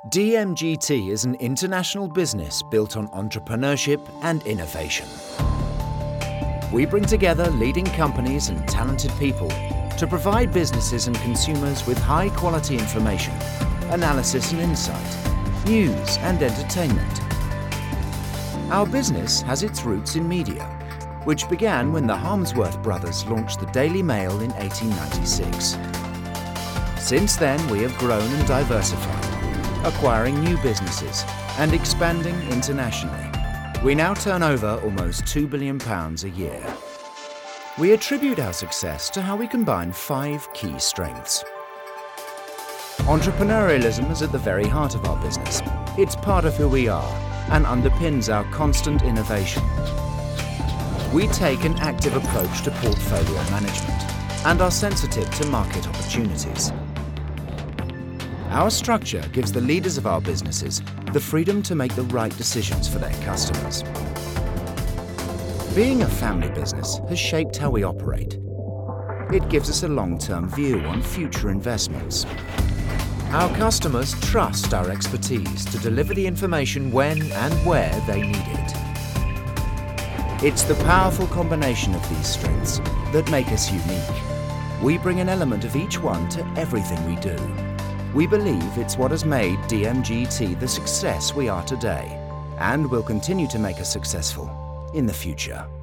DMGT is an international business built on entrepreneurship and innovation. We bring together leading companies and talented people to provide businesses and consumers with high-quality information, analysis and insight, news and entertainment. Our business has its roots in media, which began when the Harmsworth brothers launched the Daily Mail in 1896. Since then, we have grown and diversified, acquiring new businesses and expanding internationally. We now turn over almost £2 billion a year. We attribute our success to how we combine 5 key strengths. Entrepreneurialism is at the very heart of our business. It's part of who we are and underpins our constant innovation. We take an active approach to portfolio management and are sensitive to market opportunities. Our structure gives the leaders of our businesses the freedom to make the right decisions for their customers. Being a family business has shaped how we operate. It gives us a long-term view on future investments. Our customers trust our expertise to deliver the information when and where they need it. It's the powerful combination of these strengths that make us unique. We bring an element of each one to everything we do. We believe it's what has made DMGT the success we are today and will continue to make us successful in the future.